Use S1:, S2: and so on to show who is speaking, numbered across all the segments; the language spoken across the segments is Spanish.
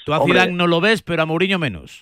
S1: Tú a Zidane no lo ves, pero a Mourinho menos.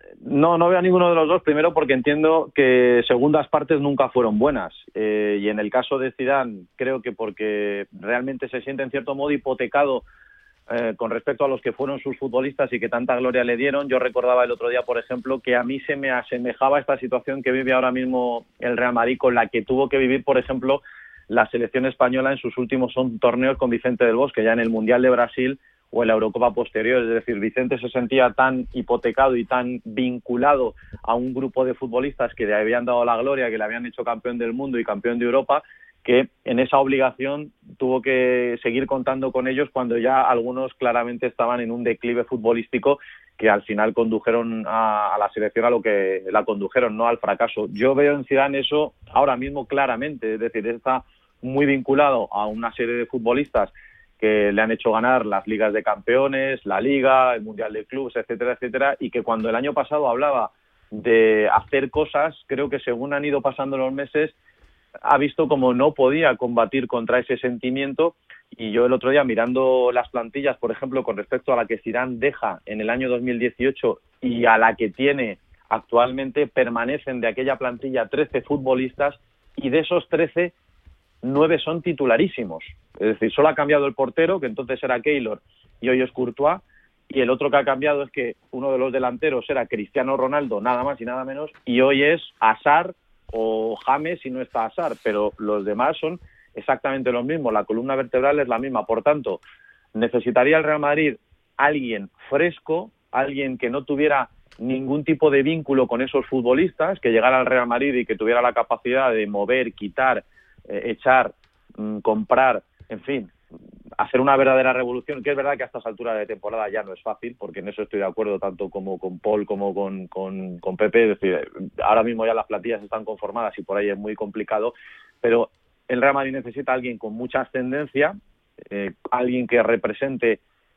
S2: No veo a ninguno de los dos, primero porque entiendo que segundas partes nunca fueron buenas, y en el caso de Zidane creo que porque realmente se siente en cierto modo hipotecado con respecto a los que fueron sus futbolistas y que tanta gloria le dieron. Yo recordaba el otro día, por ejemplo, que a mí se me asemejaba esta situación que vive ahora mismo el Real Madrid con la que tuvo que vivir, por ejemplo, la selección española en sus últimos torneos con Vicente del Bosque, ya en el Mundial de Brasil o en la Eurocopa posterior. Es decir, Vicente se sentía tan hipotecado y tan vinculado a un grupo de futbolistas que le habían dado la gloria, que le habían hecho campeón del mundo y campeón de Europa, que en esa obligación tuvo que seguir contando con ellos cuando ya algunos claramente estaban en un declive futbolístico que al final condujeron a la selección a lo que la condujeron, no al fracaso. Yo veo en Zidane eso ahora mismo claramente, es decir, está muy vinculado a una serie de futbolistas que le han hecho ganar las ligas de campeones, la Liga, el Mundial de Clubes, etcétera, etcétera, y que cuando el año pasado hablaba de hacer cosas, creo que según han ido pasando los meses, ha visto como no podía combatir contra ese sentimiento. Y yo el otro día, mirando las plantillas, por ejemplo, con respecto a la que Zidane deja en el año 2018 y a la que tiene actualmente, permanecen de aquella plantilla 13 futbolistas, y de esos 13, 9 son titularísimos. Es decir, solo ha cambiado el portero, que entonces era Keylor y hoy es Courtois, y el otro que ha cambiado es que uno de los delanteros era Cristiano Ronaldo, nada más y nada menos, y hoy es Hazard o James si no está Hazard, pero los demás son exactamente los mismos, la columna vertebral es la misma. Por tanto, necesitaría el Real Madrid alguien fresco, alguien que no tuviera ningún tipo de vínculo con esos futbolistas, que llegara al Real Madrid y que tuviera la capacidad de mover, quitar, echar, comprar, en fin, hacer una verdadera revolución, que es verdad que a estas alturas de temporada ya no es fácil, porque en eso estoy de acuerdo tanto como con Paul como con Pepe. Es decir, ahora mismo ya las plantillas están conformadas y por ahí es muy complicado, pero el Real Madrid necesita a alguien con mucha ascendencia, alguien que represente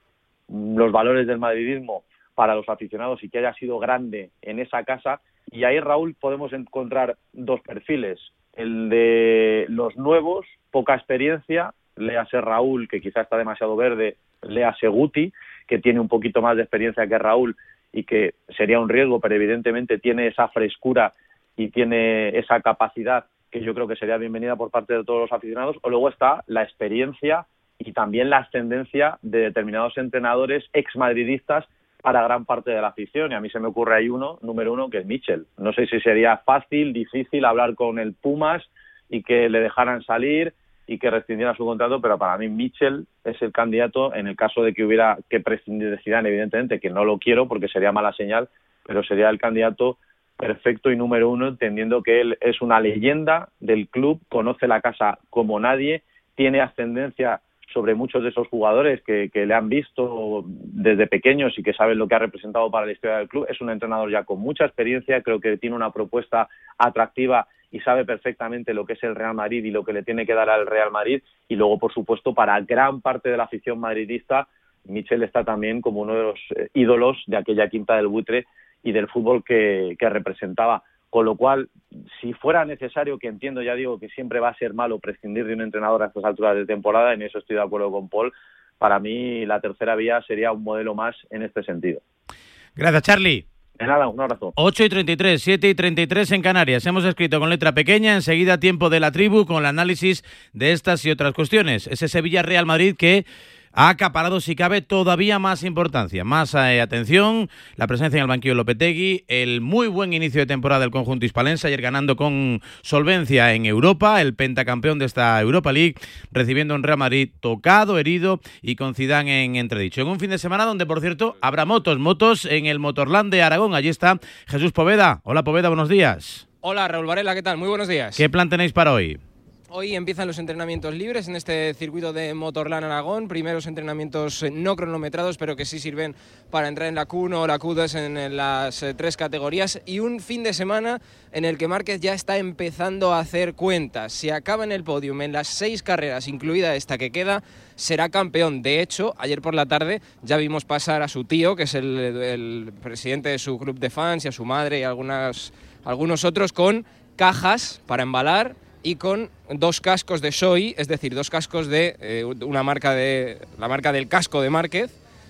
S2: los valores del madridismo para los aficionados y que haya sido grande en esa casa. Y ahí, Raúl, podemos encontrar dos perfiles: el de los nuevos, poca experiencia, léase Raúl, que quizá está demasiado verde, léase Guti, que tiene un poquito más de experiencia que Raúl y que sería un riesgo, pero evidentemente tiene esa frescura y tiene esa capacidad que yo creo que sería bienvenida por parte de todos los aficionados. O luego está la experiencia y también la ascendencia de determinados entrenadores exmadridistas para gran parte de la afición, y a mí se me ocurre ahí número uno, que es Michel. No sé si sería fácil, difícil hablar con el Pumas y que le dejaran salir y que rescindiera su contrato, pero para mí Michel es el candidato en el caso de que hubiera que prescindir de Zidane, evidentemente, que no lo quiero porque sería mala señal, pero sería el candidato perfecto y número uno, entendiendo que él es una leyenda del club, conoce la casa como nadie, tiene ascendencia sobre muchos de esos jugadores que le han visto desde pequeños y que saben lo que ha representado para la historia del club. Es un entrenador ya con mucha experiencia, creo que tiene una propuesta atractiva y sabe perfectamente lo que es el Real Madrid y lo que le tiene que dar al Real Madrid. Y luego, por supuesto, para gran parte de la afición madridista, Michel está también como uno de los ídolos de aquella Quinta del Buitre y del fútbol que representaba. Con lo cual, si fuera necesario, que entiendo, ya digo, que siempre va a ser malo prescindir de un entrenador a estas alturas de temporada, en eso estoy de acuerdo con Paul, para mí la tercera vía sería un modelo más en este sentido.
S1: Gracias, Charlie.
S2: De nada, un abrazo.
S1: 8:33, 7:33 en Canarias. Hemos escrito con letra pequeña, enseguida tiempo de la tribu con el análisis de estas y otras cuestiones. Ese Sevilla-Real Madrid que ha acaparado, si cabe, todavía más importancia, más atención, la presencia en el banquillo de Lopetegui, el muy buen inicio de temporada del conjunto hispalense, ayer ganando con solvencia en Europa, el pentacampeón de esta Europa League, recibiendo un Real Madrid tocado, herido y con Zidane en entredicho. En un fin de semana donde, por cierto, habrá motos en el Motorland de Aragón. Allí está Jesús Poveda. Hola, Poveda, buenos días.
S3: Hola, Raúl Varela, ¿qué tal? Muy buenos días.
S1: ¿Qué plan tenéis para hoy?
S3: Hoy empiezan los entrenamientos libres en este circuito de Motorland Aragón, primeros entrenamientos no cronometrados, pero que sí sirven para entrar en la Q1 o la Q2 en las tres categorías, y un fin de semana en el que Márquez ya está empezando a hacer cuentas. Si acaba en el podium en las 6 carreras, incluida esta que queda, será campeón. De hecho, ayer por la tarde ya vimos pasar a su tío, que es el presidente de su club de fans, y a su madre y algunos otros con cajas para embalar y con 2 cascos de Shoei, es decir, 2 cascos de la marca del casco de Márquez,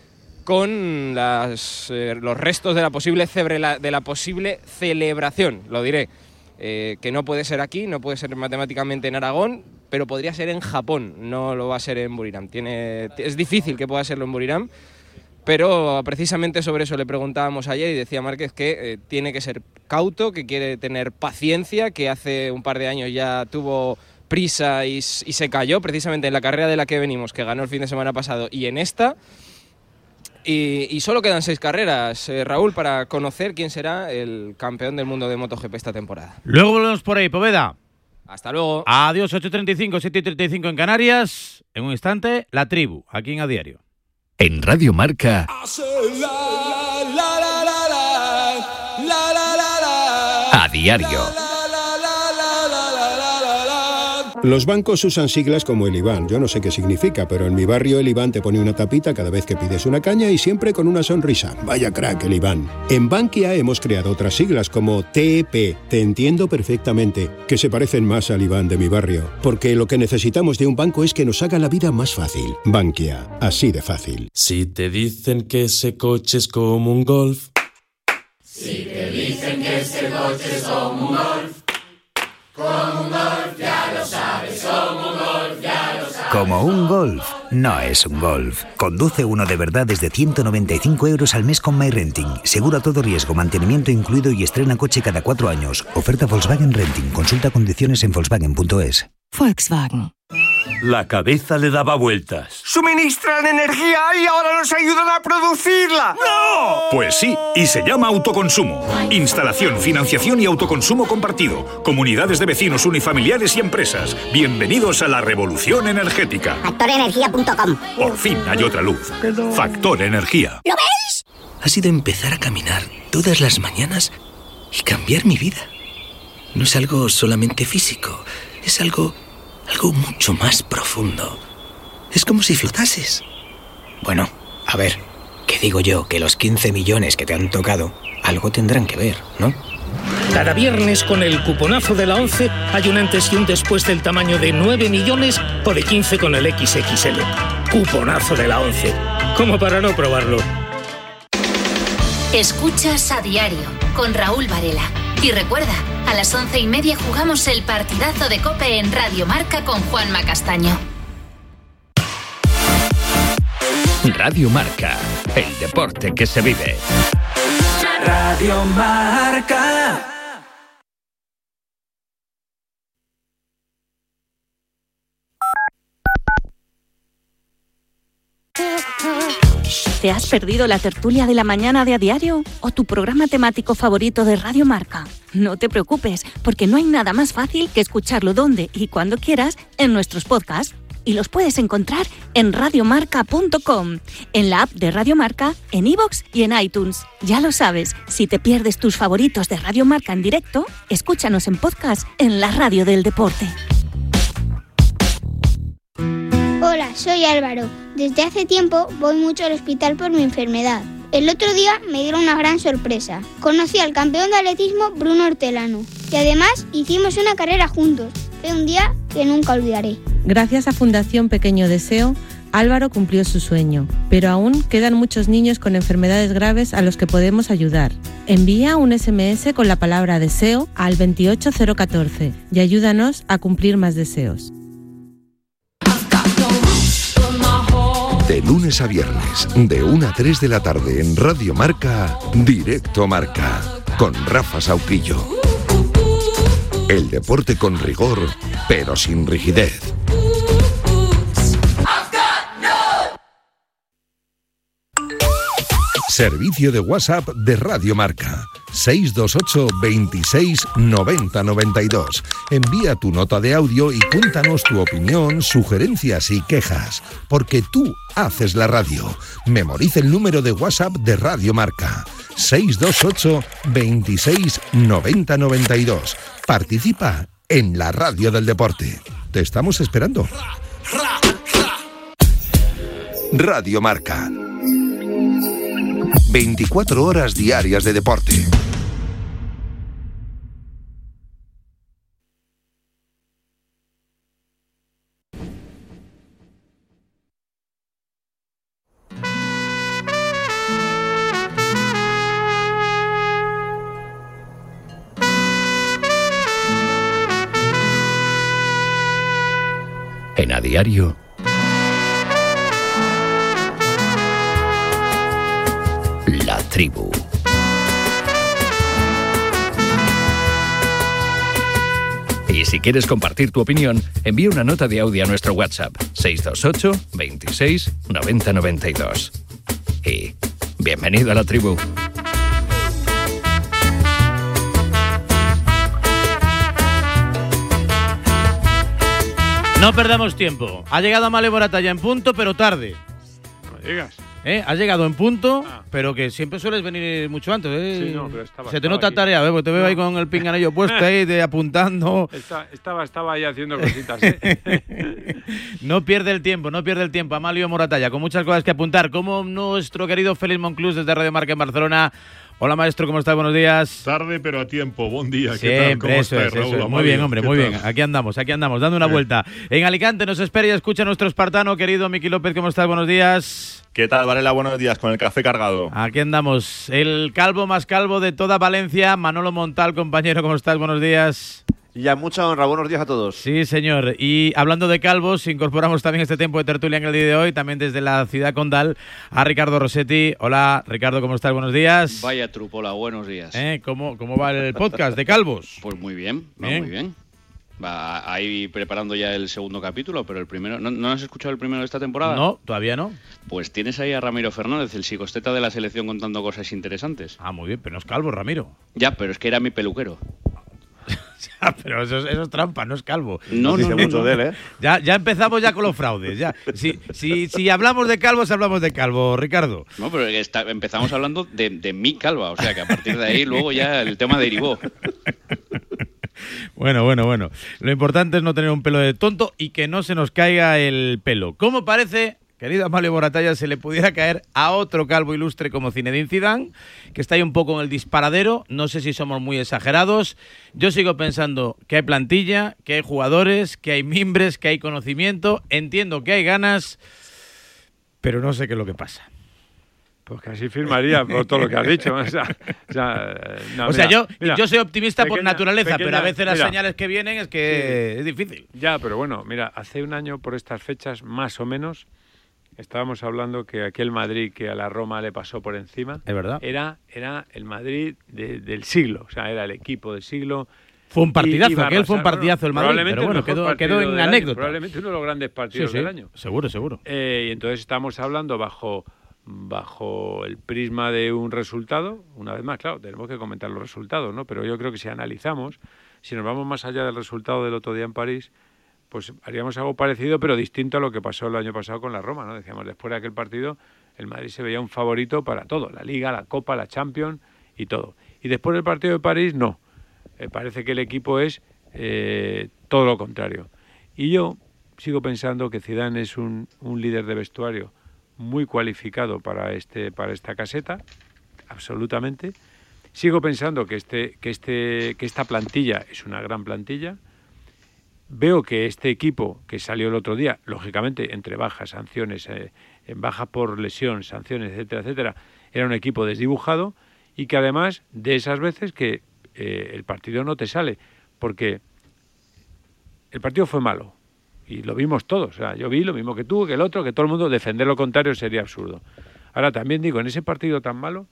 S3: con los restos de la posible celebración, lo diré, que no puede ser aquí, no puede ser matemáticamente en Aragón, pero podría ser en Japón, no lo va a ser en Buriram. Es difícil que pueda serlo en Buriram, pero precisamente sobre eso le preguntábamos ayer y decía Márquez que tiene que ser cauto, que quiere tener paciencia, que hace un par de años ya tuvo prisa y se cayó precisamente en la carrera de la que venimos, que ganó el fin de semana pasado, y en esta. Y solo quedan 6 carreras, Raúl, para conocer quién será el campeón del mundo de MotoGP esta temporada.
S1: Luego volvemos por ahí, Poveda.
S3: Hasta luego.
S1: Adiós, 8:35, 7:35 en Canarias. En un instante, La Tribu, aquí en A Diario.
S4: En Radio Marca. A Diario.
S5: Los bancos usan siglas como el IBAN. Yo no sé qué significa, pero en mi barrio el IBAN te pone una tapita cada vez que pides una caña y siempre con una sonrisa. Vaya crack el IBAN. En Bankia hemos creado otras siglas como TEP. Te entiendo perfectamente, que se parecen más al IBAN de mi barrio. Porque lo que necesitamos de un banco es que nos haga la vida más fácil. Bankia, así de fácil.
S6: Si te dicen que ese coche es como un Golf.
S7: Si te dicen que ese coche es como un Golf. Como un Golf, ya lo sabes, como un Golf, ya lo sabes.
S8: Como un Golf, no es un Golf. Conduce uno de verdad desde 195 € al mes con MyRenting. Seguro a todo riesgo, mantenimiento incluido y estrena coche cada 4 años. Oferta Volkswagen Renting. Consulta condiciones en Volkswagen.es.
S9: Volkswagen.
S10: La cabeza le daba vueltas.
S11: ¡Suministran energía y ahora nos ayudan a producirla!
S10: ¡No! Pues sí, y se llama autoconsumo. Instalación, financiación y autoconsumo compartido. Comunidades de vecinos, unifamiliares y empresas. Bienvenidos a la revolución energética.
S12: Factorenergia.com.
S10: Por fin hay otra luz. Factor Energía.
S12: ¿Lo ves?
S13: Ha sido empezar a caminar todas las mañanas y cambiar mi vida. No es algo solamente físico, es algo mucho más profundo. Es como si flotases. Bueno, a ver, ¿qué digo yo? Que los 15 millones que te han tocado algo tendrán que ver, ¿no?
S14: Cada viernes con el cuponazo de la 11 hay un antes y un después del tamaño de 9 millones o de 15 con el XXL. Cuponazo de la 11. Como para no probarlo.
S15: Escuchas A Diario con Raúl Varela. Y recuerda, a las 11:30 jugamos el partidazo de COPE en Radio Marca con Juanma Castaño.
S4: Radio Marca, el deporte que se vive.
S7: Radio Marca.
S9: ¿Te has perdido la tertulia de la mañana de A Diario o tu programa temático favorito de Radio Marca? No te preocupes, porque no hay nada más fácil que escucharlo donde y cuando quieras en nuestros podcasts. Y los puedes encontrar en radiomarca.com, en la app de Radio Marca, en iVoox y en iTunes. Ya lo sabes, si te pierdes tus favoritos de Radio Marca en directo, escúchanos en podcast en la radio del deporte.
S16: Hola, soy Álvaro. Desde hace tiempo voy mucho al hospital por mi enfermedad. El otro día me dieron una gran sorpresa. Conocí al campeón de atletismo Bruno Hortelano y además hicimos una carrera juntos. Fue un día que nunca olvidaré.
S17: Gracias a Fundación Pequeño Deseo, Álvaro cumplió su sueño, pero aún quedan muchos niños con enfermedades graves a los que podemos ayudar. Envía un SMS con la palabra deseo al 28014 y ayúdanos a cumplir más deseos.
S18: De lunes a viernes, de 1 a 3 de la tarde en Radio Marca, Directo Marca, con Rafa Sauquillo. El deporte con rigor, pero sin rigidez. Servicio de WhatsApp de Radio Marca. 628 26 90 92. Envía tu nota de audio y cuéntanos tu opinión, sugerencias y quejas, porque tú haces la radio. Memoriza el número de WhatsApp de Radio Marca. 628 26 90 92. Participa en la radio del deporte. Te estamos esperando. Radio Marca. 24 horas diarias de deporte.
S4: En A Diario, La Tribu. Y si quieres compartir tu opinión, envía una nota de audio a nuestro WhatsApp 628 26 90 92. Y bienvenido a La Tribu.
S1: No perdamos tiempo. Ha llegado Amalio Moratalla en punto, pero tarde.
S12: No digas.
S1: Has llegado en punto, pero que siempre sueles venir mucho antes.
S12: Sí, no, pero
S1: Se te nota tarea, porque te veo ahí con el pinganillo puesto ahí, apuntando.
S12: Estaba ahí haciendo cositas.
S1: No pierde el tiempo, Amalio Moratalla, con muchas cosas que apuntar. Como nuestro querido Félix Monclús desde Radio Marca en Barcelona. Hola, maestro, ¿cómo estás? Buenos días.
S19: Tarde, pero a tiempo. Buen día.
S1: Siempre,
S19: ¿qué tal? ¿Cómo estás, Raúl?
S1: Eso. Muy bien, hombre, muy bien. Aquí andamos, dando una vuelta. En Alicante nos espera y escucha nuestro espartano, querido Miki López. ¿Cómo estás? Buenos días.
S19: ¿Qué tal, Varela? Buenos días, con el café cargado.
S1: Aquí andamos. El calvo más calvo de toda Valencia, Manolo Montal, compañero. ¿Cómo estás? Buenos días.
S20: Ya, mucha honra. Buenos días a todos.
S1: Sí, señor. Y hablando de calvos, incorporamos también este tiempo de tertulia en el día de hoy, también desde la ciudad condal, a Ricardo Rossetti. Hola, Ricardo, ¿cómo estás? Buenos días.
S21: Vaya trupola, buenos días.
S1: ¿Cómo va el podcast de calvos?
S21: Pues muy bien, va muy bien. Va ahí preparando ya el segundo capítulo, pero el primero... ¿No has escuchado el primero de esta temporada?
S1: No, todavía no.
S21: Pues tienes ahí a Ramiro Fernández, el psicosteta de la selección, contando cosas interesantes.
S1: Ah, muy bien, pero no es calvo, Ramiro.
S21: Ya, pero es que era mi peluquero.
S1: Pero eso es trampa, no es calvo.
S21: No dice mucho de él, ¿eh?
S1: Ya empezamos ya con los fraudes. Ya. Si hablamos de calvos, hablamos de calvo, Ricardo.
S21: No, pero empezamos hablando de mi calva, o sea que a partir de ahí luego ya el tema derivó.
S1: Bueno. Lo importante es no tener un pelo de tonto y que no se nos caiga el pelo. ¿Cómo parece, querido Amalio Moratalla, se le pudiera caer a otro calvo ilustre como Zinedine Zidane, que está ahí un poco en el disparadero? No sé si somos muy exagerados. Yo sigo pensando que hay plantilla, que hay jugadores, que hay mimbres, que hay conocimiento. Entiendo que hay ganas, pero no sé qué es lo que pasa.
S12: Pues casi firmaría por todo lo que has dicho.
S1: Yo soy optimista por naturaleza, pero a veces las señales que vienen es que es difícil.
S12: Ya, pero bueno, mira, hace un año por estas fechas, más o menos, estábamos hablando que aquel Madrid que a la Roma le pasó por encima,
S1: es verdad,
S12: era el Madrid del siglo, o sea, era el equipo del siglo.
S1: Fue un partidazo, fue un partidazo el Madrid, pero bueno, quedó en anécdota.
S12: Probablemente uno de los grandes partidos del año.
S1: Seguro.
S12: Y entonces estamos hablando bajo el prisma de un resultado. Una vez más, claro, tenemos que comentar los resultados, ¿no? Pero yo creo que si analizamos, si nos vamos más allá del resultado del otro día en París, pues haríamos algo parecido, pero distinto a lo que pasó el año pasado con la Roma, ¿no? Decíamos, después de aquel partido, el Madrid se veía un favorito para todo, la Liga, la Copa, la Champions y todo. Y después del partido de París, no. Parece que el equipo es todo lo contrario. Y yo sigo pensando que Zidane es un líder de vestuario muy cualificado para esta caseta, absolutamente. Sigo pensando que esta plantilla es una gran plantilla. Veo que este equipo que salió el otro día, lógicamente entre bajas, sanciones, en baja por lesión, sanciones, etcétera, era un equipo desdibujado, y que además de esas veces que el partido no te sale, porque el partido fue malo. Y lo vimos todos, o sea, yo vi lo mismo que tú, que el otro, que todo el mundo. Defender lo contrario sería absurdo. Ahora también digo, en ese partido tan malo,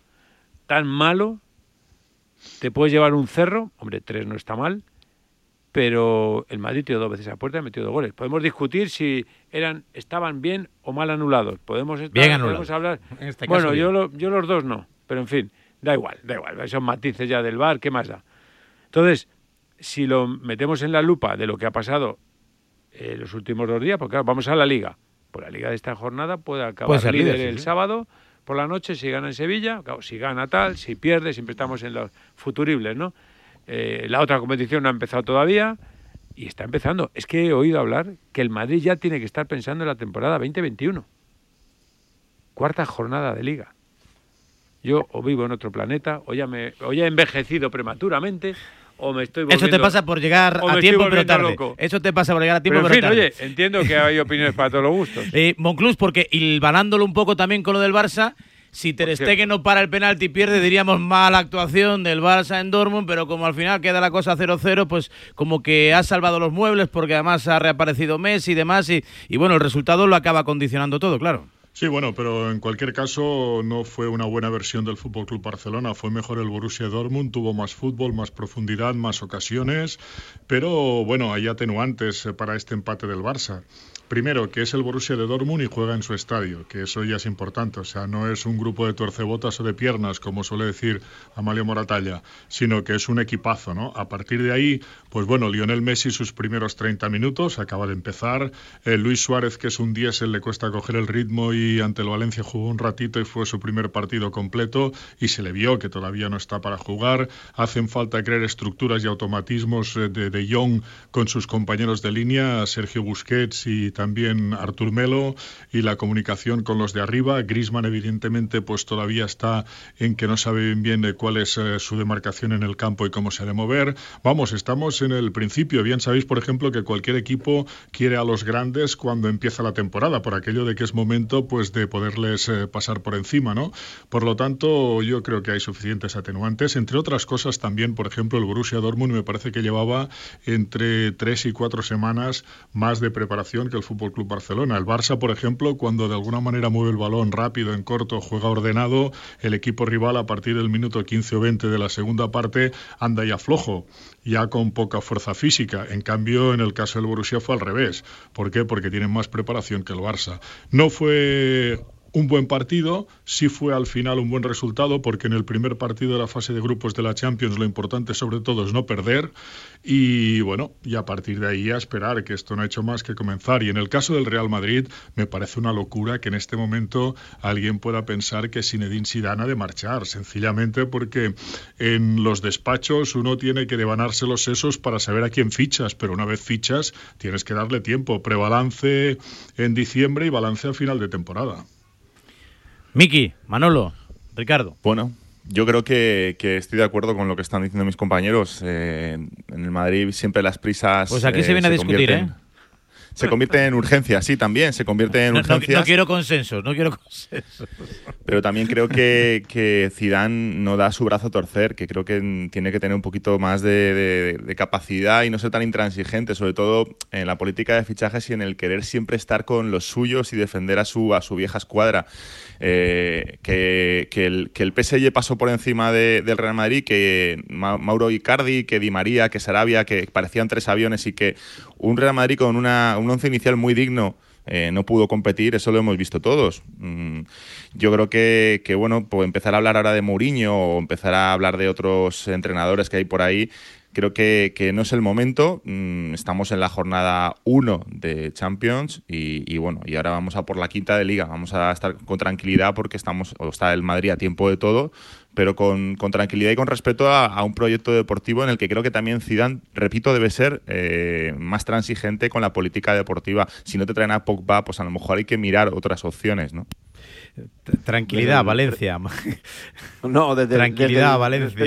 S12: te puedes llevar un cerro, hombre, 3 no está mal, pero el Madrid tiró 2 veces a puerta y metió 2 goles. Podemos discutir si estaban bien o mal anulados.
S1: Bien anulados.
S12: Podemos hablar.
S1: En este
S12: bueno,
S1: caso,
S12: yo los dos no, pero en fin, da igual, esos matices ya del VAR, ¿qué más da? Entonces, si lo metemos en la lupa de lo que ha pasado los últimos 2 días, porque claro, vamos a la Liga. Pues la Liga de esta jornada puede acabar líder el sábado por la noche si gana en Sevilla, claro, si gana tal, si pierde, siempre estamos en los futuribles, ¿no? La otra competición no ha empezado todavía y está empezando. Es que he oído hablar que el Madrid ya tiene que estar pensando en la temporada 2021. 4ª jornada de Liga. Yo o vivo en otro planeta, o ya he envejecido prematuramente, o me estoy volviendo...
S1: Eso te pasa por llegar a tiempo pero tarde.
S12: Loco.
S1: Eso te pasa por llegar a tiempo
S12: pero
S1: pero tarde.
S12: Oye, entiendo que hay opiniones para todos los gustos.
S1: Monclús, porque hilvanándolo un poco también con lo del Barça, si Ter Stegen no para el penalti y pierde, diríamos mala actuación del Barça en Dortmund, pero como al final queda la cosa 0-0, pues como que ha salvado los muebles, porque además ha reaparecido Messi y demás, y bueno, el resultado lo acaba condicionando todo, claro.
S2: Sí, bueno, pero en cualquier caso no fue una buena versión del FC Barcelona, fue mejor el Borussia Dortmund, tuvo más fútbol, más profundidad, más ocasiones, pero bueno, hay atenuantes para este empate del Barça. Primero, que es el Borussia de Dortmund y juega en su estadio, que eso ya es importante, o sea, no es un grupo de tuercebotas o de piernas, como suele decir Amalio Moratalla, sino que es un equipazo, ¿no? A partir de ahí, pues bueno, Lionel Messi sus primeros 30 minutos, acaba de empezar, Luis Suárez, que es un diésel, le cuesta coger el ritmo y ante el Valencia jugó un ratito y fue su primer partido completo y se le vio que todavía no está para jugar, hacen falta crear estructuras y automatismos de Jong con sus compañeros de línea, Sergio Busquets y también Artur Melo, y la comunicación con los de arriba. Griezmann evidentemente pues todavía está en que no sabe bien cuál es su demarcación en el campo y cómo se ha de mover. Vamos, estamos en el principio. Bien sabéis, por ejemplo, que cualquier equipo quiere a los grandes cuando empieza la temporada, por aquello de que es momento pues de poderles pasar por encima, ¿no? Por lo tanto, yo creo que hay suficientes atenuantes. Entre otras cosas también, por ejemplo, el Borussia Dortmund me parece que llevaba entre 3 y 4 semanas más de preparación que el FC Barcelona. El Barça, por ejemplo, cuando de alguna manera mueve el balón rápido, en corto, juega ordenado, el equipo rival a partir del minuto 15 o 20 de la segunda parte anda ya flojo, ya con poca fuerza física. En cambio, en el caso del Borussia fue al revés. ¿Por qué? Porque tienen más preparación que el Barça. No fue un buen partido, sí fue al final un buen resultado, porque en el primer partido de la fase de grupos de la Champions lo importante sobre todo es no perder, y bueno, y a partir de ahí a esperar, que esto no ha hecho más que comenzar. Y en el caso del Real Madrid me parece una locura que en este momento alguien pueda pensar que Zinedine Zidane ha de marchar, sencillamente porque en los despachos uno tiene que devanarse los sesos para saber a quién fichas, pero una vez fichas tienes que darle tiempo, prebalance en diciembre y balance al final de temporada.
S1: Miki, Manolo, Ricardo.
S19: Bueno, yo creo que estoy de acuerdo con lo que están diciendo mis compañeros. En el Madrid siempre las prisas...
S1: Pues aquí se viene a discutir, ¿eh?
S19: Se convierte en urgencias, sí, también, se convierte en urgencias.
S1: No quiero consenso.
S19: Pero también creo que Zidane no da su brazo a torcer, que creo que tiene que tener un poquito más de capacidad y no ser tan intransigente, sobre todo en la política de fichajes y en el querer siempre estar con los suyos y defender a su vieja escuadra. Que el PSG pasó por encima del Real Madrid, que Mauro Icardi, que Di María, que Sarabia, que parecían 3 aviones, y que un Real Madrid con un once inicial muy digno no pudo competir, eso lo hemos visto todos. Yo creo que bueno, pues empezar a hablar ahora de Mourinho o empezar a hablar de otros entrenadores que hay por ahí, creo que no es el momento. Estamos en la jornada 1 de Champions y bueno, y ahora vamos a por la 5ª de Liga. Vamos a estar con tranquilidad porque está el Madrid a tiempo de todo, pero con tranquilidad y con respeto a un proyecto deportivo en el que creo que también Zidane, repito, debe ser más transigente con la política deportiva. Si no te traen a Pogba, pues a lo mejor hay que mirar otras opciones, ¿no?
S1: Tranquilidad, Valencia.
S20: No,
S1: tranquilidad, Valencia.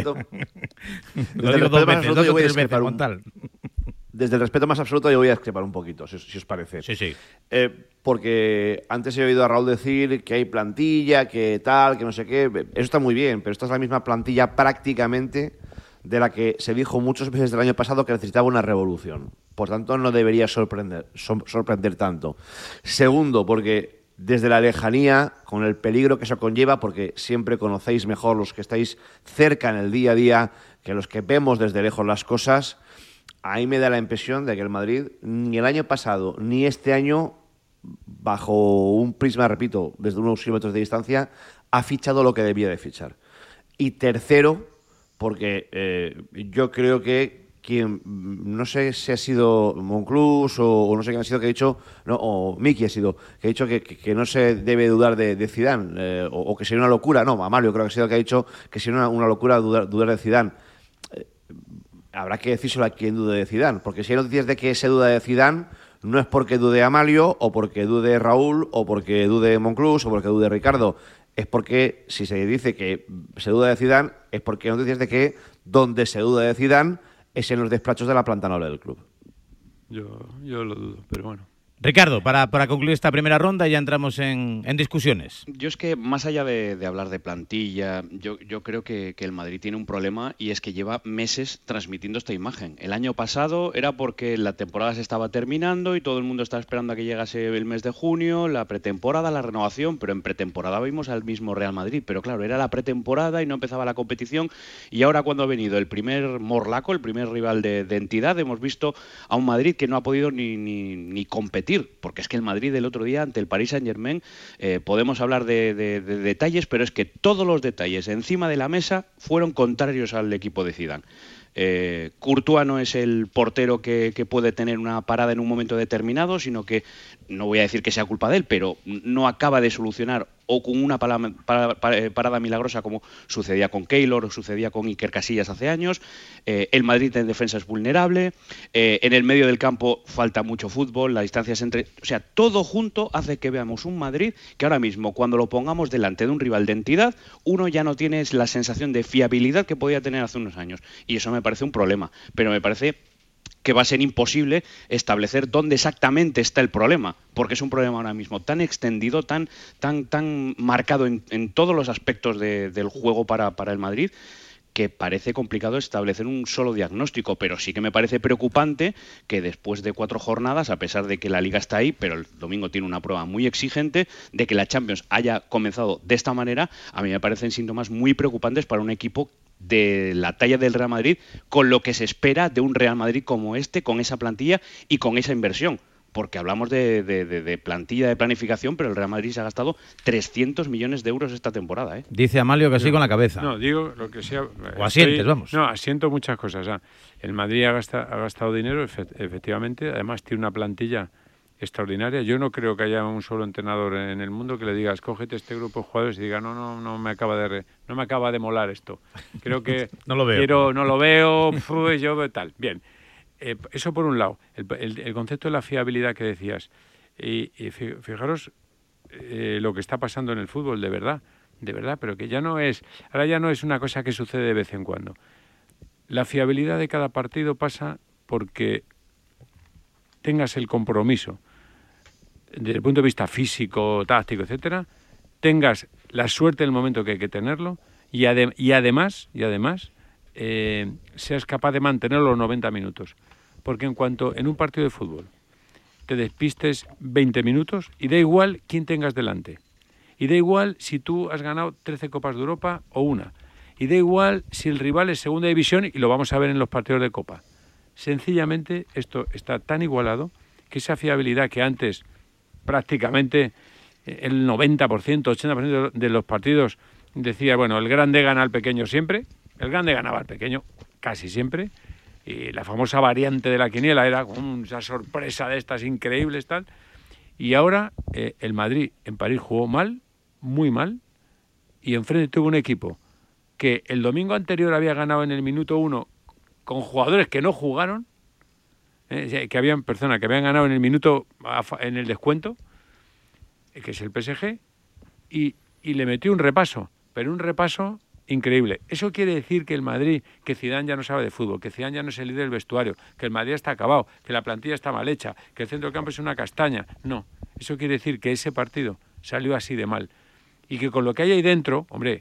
S1: Lo digo 2 veces, 2 o 3 veces, Montal.
S20: Desde el respeto más absoluto yo voy a discrepar un poquito, si os parece.
S1: Sí.
S20: Porque antes he oído a Raúl decir que hay plantilla, que tal, que no sé qué. Eso está muy bien, pero esta es la misma plantilla prácticamente de la que se dijo muchos meses del año pasado que necesitaba una revolución. Por tanto, no debería sorprender tanto. Segundo, porque desde la lejanía, con el peligro que eso conlleva, porque siempre conocéis mejor los que estáis cerca en el día a día que los que vemos desde lejos las cosas, ahí me da la impresión de que el Madrid ni el año pasado ni este año, bajo un prisma, repito, desde unos kilómetros de distancia, ha fichado lo que debía de fichar. Y tercero, porque yo creo que quien, no sé si ha sido Monclús o no sé quién ha sido que ha dicho, no, o Miki ha sido, que ha dicho que no se debe dudar de Zidane, o que sería una locura, no, Amalio creo que ha sido el que ha dicho que sería una locura dudar de Zidane. Habrá que decírselo a quien dude de Zidane, porque si hay noticias de que se duda de Zidane, no es porque dude Amalio, o porque dude Raúl, o porque dude Monclús, o porque dude Ricardo. Es porque, si se dice que se duda de Zidane, es porque hay noticias de que donde se duda de Zidane es en los despachos de la planta noble del club.
S12: Yo lo dudo, pero bueno.
S1: Ricardo, para concluir esta primera ronda ya entramos en discusiones.
S21: Yo es que más allá de hablar de plantilla, yo creo que el Madrid tiene un problema y es que lleva meses transmitiendo esta imagen. El año pasado era porque la temporada se estaba terminando y todo el mundo estaba esperando a que llegase el mes de junio, la pretemporada, la renovación, pero en pretemporada vimos al mismo Real Madrid. Pero claro, era la pretemporada y no empezaba la competición, y ahora cuando ha venido el primer morlaco, el primer rival de entidad, hemos visto a un Madrid que no ha podido ni competir. Porque es que el Madrid del otro día ante el Paris Saint-Germain, podemos hablar de detalles, pero es que todos los detalles encima de la mesa fueron contrarios al equipo de Zidane. Courtois no es el portero que puede tener una parada en un momento determinado, sino que, no voy a decir que sea culpa de él, pero no acaba de solucionar, o con una parada milagrosa como sucedía con Keylor o sucedía con Iker Casillas hace años. El Madrid en defensa es vulnerable, en el medio del campo falta mucho fútbol, las distancias entre... O sea, todo junto hace que veamos un Madrid que ahora mismo, cuando lo pongamos delante de un rival de entidad, uno ya no tiene la sensación de fiabilidad que podía tener hace unos años. Y eso me parece un problema, pero me parece que va a ser imposible establecer dónde exactamente está el problema, porque es un problema ahora mismo tan extendido, tan marcado en todos los aspectos del juego para el Madrid, que parece complicado establecer un solo diagnóstico. Pero sí que me parece preocupante que después de 4 jornadas, a pesar de que la Liga está ahí, pero el domingo tiene una prueba muy exigente, de que la Champions haya comenzado de esta manera, a mí me parecen síntomas muy preocupantes para un equipo de la talla del Real Madrid, con lo que se espera de un Real Madrid como este, con esa plantilla y con esa inversión. Porque hablamos de plantilla, de planificación, pero el Real Madrid se ha gastado 300 millones de euros esta temporada.
S1: Dice Amalio que sí con la cabeza.
S12: No, digo lo que sea.
S1: O asientes, vamos.
S12: No, asiento muchas cosas. El Madrid ha gastado dinero, efectivamente. Además tiene una plantilla extraordinaria. Yo no creo que haya un solo entrenador en el mundo que le diga, escógete este grupo de jugadores y diga, no me acaba de molar esto. Creo que
S1: no lo veo.
S12: No lo veo, yo tal. Bien. Eso por un lado, el concepto de la fiabilidad que decías. Y fijaros lo que está pasando en el fútbol, de verdad, pero que ahora ya no es una cosa que sucede de vez en cuando. La fiabilidad de cada partido pasa porque tengas el compromiso desde el punto de vista físico, táctico, etcétera, tengas la suerte en el momento que hay que tenerlo y además seas capaz de mantenerlo los 90 minutos. Porque en cuanto en un partido de fútbol te despistes 20 minutos y da igual quién tengas delante. Y da igual si tú has ganado 13 Copas de Europa o una. Y da igual si el rival es segunda división, y lo vamos a ver en los partidos de Copa. Sencillamente esto está tan igualado que esa fiabilidad que antes prácticamente el 90%, 80% de los partidos decía, bueno, el grande gana al pequeño siempre. El grande ganaba al pequeño casi siempre. Y la famosa variante de la quiniela era esa sorpresa de estas increíbles, tal. Y ahora el Madrid en París jugó mal, muy mal, y enfrente tuvo un equipo que el domingo anterior había ganado en el minuto 1 con jugadores que no jugaron, que habían personas que habían ganado en el minuto, en el descuento, que es el PSG, y le metió un repaso, pero un repaso increíble. Eso quiere decir que el Madrid, que Zidane ya no sabe de fútbol, que Zidane ya no es el líder del vestuario, que el Madrid está acabado, que la plantilla está mal hecha, que el centro del campo es una castaña. No, eso quiere decir que ese partido salió así de mal. Y que con lo que hay ahí dentro, hombre,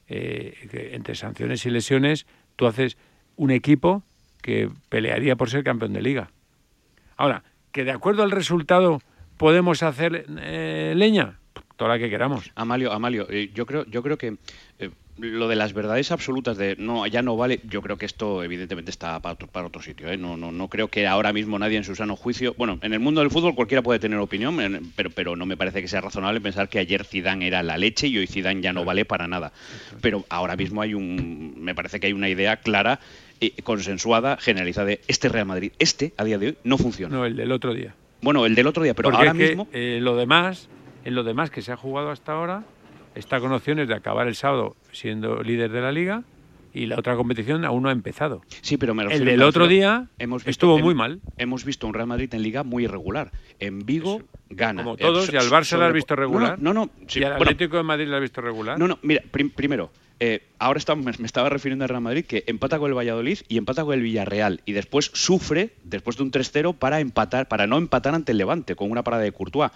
S12: que entre sanciones y lesiones, tú haces un equipo que pelearía por ser campeón de Liga. Ahora, que de acuerdo al resultado podemos hacer leña, toda la que queramos.
S21: Amalio, yo creo que lo de las verdades absolutas de ya no vale, yo creo que esto evidentemente está para otro sitio, ¿eh? No creo que ahora mismo nadie en su sano juicio, bueno, en el mundo del fútbol cualquiera puede tener opinión, pero no me parece que sea razonable pensar que ayer Zidane era la leche y hoy Zidane ya no vale para nada. Pero ahora mismo me parece que hay una idea clara, consensuada, generalizada de este Real Madrid, a día de hoy no funciona.
S12: No, el del otro día.
S21: Bueno, el del otro día, pero
S12: porque
S21: ahora mismo
S12: en lo demás que se ha jugado hasta ahora está con opciones de acabar el sábado siendo líder de la Liga y la otra competición aún no ha empezado.
S21: Sí, pero me
S12: el del otro día estuvo muy mal.
S21: Hemos visto un Real Madrid en Liga muy irregular. En Vigo gana.
S12: Como todos, y al Barça lo has visto regular.
S21: No. Sí,
S12: y al Atlético de Madrid lo has visto regular.
S21: No, mira, primero, ahora me estaba refiriendo al Real Madrid, que empata con el Valladolid y empata con el Villarreal. Y después sufre, después de un 3-0, para no empatar ante el Levante, con una parada de Courtois.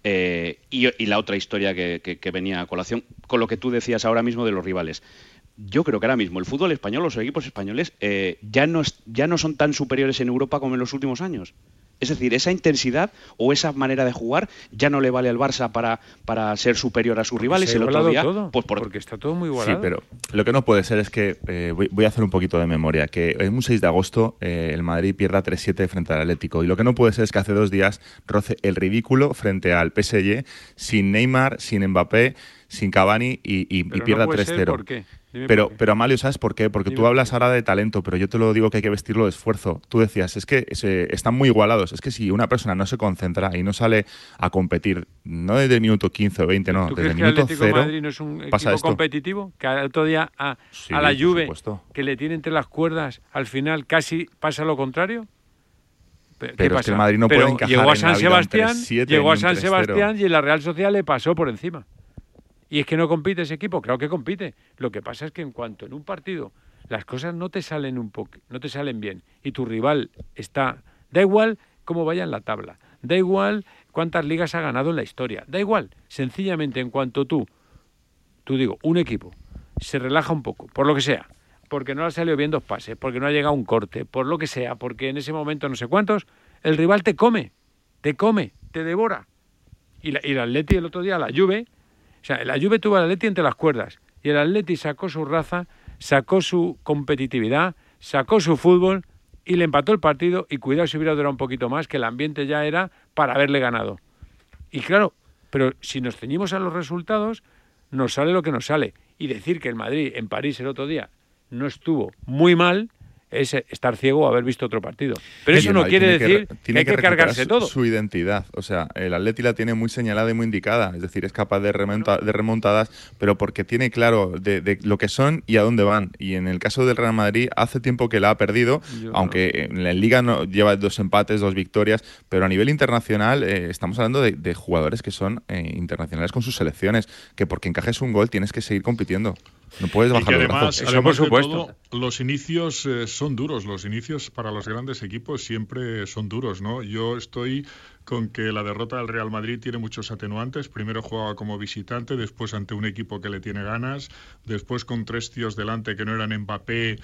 S21: Y la otra historia que venía a colación, con lo que tú decías ahora mismo de los rivales. Yo creo que ahora mismo el fútbol español, los equipos españoles, ya no son tan superiores en Europa como en los últimos años. Es decir, esa intensidad o esa manera de jugar ya no le vale al Barça para ser superior a sus rivales.
S12: El otro día, porque está todo muy igualado.
S19: Sí, pero lo que no puede ser es que, voy a hacer un poquito de memoria, que en un 6 de agosto el Madrid pierda 3-7 frente al Atlético. Y lo que no puede ser es que hace 2 días roce el ridículo frente al PSG, sin Neymar, sin Mbappé, sin Cavani y pierda 3-0.
S12: ¿Por qué?
S19: Pero Amalio, ¿sabes por qué? Porque tú hablas ahora de talento, pero yo te lo digo que hay que vestirlo de esfuerzo. Tú decías, es que están muy igualados. Es que si una persona no se concentra y no sale a competir, no desde el minuto 15 o 20, no, desde el minuto 0,
S12: ¿tú crees que el Atlético de Madrid no es un equipo competitivo? Que el otro día a la Juve, que le tiene entre las cuerdas, al final casi pasa lo contrario.
S19: Pero es que el Madrid no puede encajar
S12: llegó a San Sebastián,
S19: 3-7,
S12: llegó a San Sebastián y en la Real Sociedad le pasó por encima. ¿Y es que no compite ese equipo? Claro que compite. Lo que pasa es que en cuanto en un partido las cosas no te salen bien y tu rival está... Da igual cómo vaya en la tabla, da igual cuántas ligas ha ganado en la historia, da igual. Sencillamente en cuanto un equipo se relaja un poco, por lo que sea, porque no le ha salido bien 2 pases, porque no ha llegado un corte, por lo que sea, porque en ese momento no sé cuántos, el rival te come, te devora. Y el Atleti el otro día, la Juve... O sea, la Juve tuvo al Atleti entre las cuerdas y el Atleti sacó su raza, sacó su competitividad, sacó su fútbol y le empató el partido y cuidado si hubiera durado un poquito más, que el ambiente ya era para haberle ganado. Y claro, pero si nos ceñimos a los resultados, nos sale lo que nos sale. Y decir que el Madrid en París el otro día no estuvo muy mal es estar ciego o haber visto otro partido. Pero eso no quiere decir que hay que cargarse todo.
S19: Su identidad. O sea, el Atleti la tiene muy señalada y muy indicada. Es decir, es capaz de remontadas, pero porque tiene claro de lo que son y a dónde van. Y en el caso del Real Madrid, hace tiempo que la ha perdido, aunque en la Liga no lleva 2 empates, 2 victorias, pero a nivel internacional estamos hablando de jugadores que son internacionales con sus selecciones, que porque encajes un gol tienes que seguir compitiendo. No puedes bajar los brazos.
S2: Además, por supuesto. Los inicios son duros. Los inicios para los grandes equipos siempre son duros, ¿no? Yo estoy con que la derrota del Real Madrid tiene muchos atenuantes. Primero jugaba como visitante, después ante un equipo que le tiene ganas, después con 3 tíos delante que no eran Mbappé,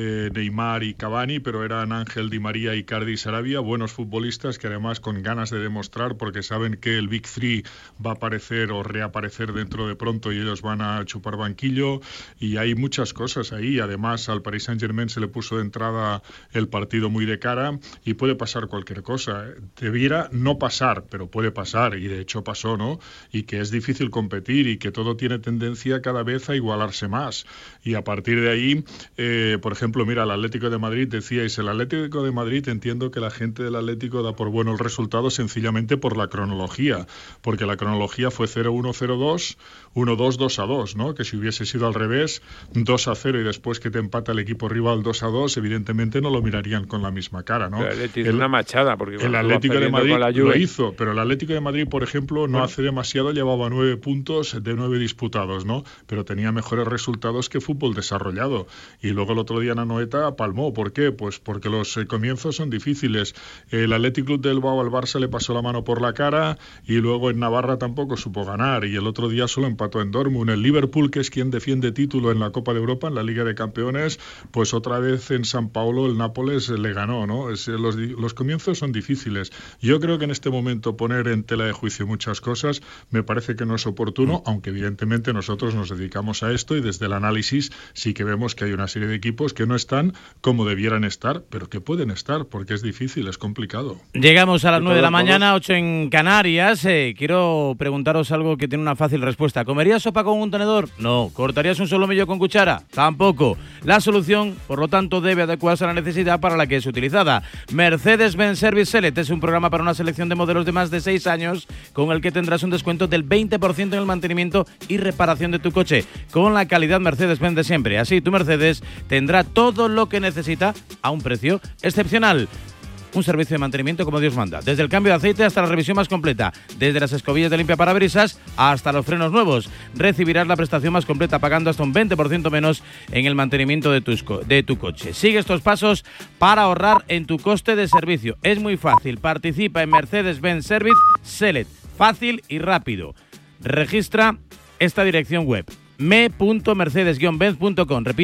S2: Neymar y Cavani, pero eran Ángel Di María, Icardi y Sarabia, buenos futbolistas que además con ganas de demostrar, porque saben que el Big Three va a aparecer o reaparecer dentro de pronto y ellos van a chupar banquillo, y hay muchas cosas ahí. Además al Paris Saint-Germain se le puso de entrada el partido muy de cara y puede pasar cualquier cosa. Debiera no pasar, pero puede pasar, y de hecho pasó, ¿no? Y que es difícil competir y que todo tiene tendencia cada vez a igualarse más. Y a partir de ahí, por ejemplo, mira, el Atlético de Madrid, decíais, el Atlético de Madrid, entiendo que la gente del Atlético da por buenos resultados sencillamente por la cronología, porque la cronología fue 0-1, 0-2, 1-2, 2-2, ¿no? Que si hubiese sido al revés, 2-0 y después que te empata el equipo rival 2-2, evidentemente no lo mirarían con la misma cara, ¿no?
S12: El Atlético es una machada, porque
S2: el Atlético de Madrid lo hizo, pero el Atlético de Madrid, por ejemplo, no hace demasiado llevaba 9 puntos de 9 disputados, ¿no? Pero tenía mejores resultados que fútbol desarrollado. Y luego el otro día en Anoeta palmó. ¿Por qué? Pues porque los comienzos son difíciles. El Athletic Club del Bilbao al Barça le pasó la mano por la cara y luego en Navarra tampoco supo ganar. Y el otro día solo empató en Dortmund. El Liverpool, que es quien defiende título en la Copa de Europa, en la Liga de Campeones, pues otra vez en San Paulo el Nápoles le ganó, ¿no? Los comienzos son difíciles. Yo creo que en este momento poner en tela de juicio muchas cosas me parece que no es oportuno, aunque evidentemente nosotros nos dedicamos a esto y desde el análisis sí que vemos que hay una serie de equipos que no están como debieran estar, pero que pueden estar, porque es difícil, es complicado.
S1: Llegamos a las 9 de la mañana, 8 en Canarias. Quiero preguntaros algo que tiene una fácil respuesta. ¿Comerías sopa con un tenedor? No. ¿Cortarías un solomillo con cuchara? Tampoco. La solución, por lo tanto, debe adecuarse a la necesidad para la que es utilizada. Mercedes-Benz Service Select es un programa para una selección de modelos de más de 6 años con el que tendrás un descuento del 20% en el mantenimiento y reparación de tu coche, con la calidad Mercedes-Benz de siempre. Así, tu Mercedes tendrá todo lo que necesita a un precio excepcional. Un servicio de mantenimiento como Dios manda, desde el cambio de aceite hasta la revisión más completa, desde las escobillas de limpiaparabrisas hasta los frenos nuevos. Recibirás la prestación más completa pagando hasta un 20% menos en el mantenimiento de tu coche. Sigue estos pasos para ahorrar en tu coste de servicio. Es muy fácil, participa en Mercedes-Benz Service Select, fácil y rápido. Registra esta dirección web, me.mercedes-benz.com.